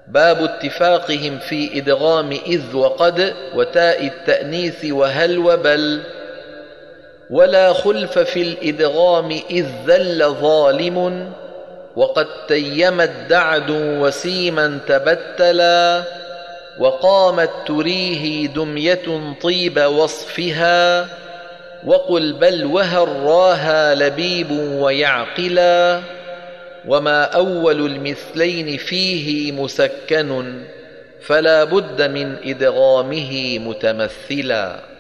باب اتفاقهم في إدغام إذ وقد وتاء التأنيث وهل وبل. ولا خلف في الإدغام إذ ذل ظالم، وقد تيمت دعد وسيما تبتلا، وقامت تريه دمية طيب وصفها، وقل بل وهراها لبيب ويعقلا. وما أول المثلين فيه مسكن، فلا بد من إدغامه متمثلا.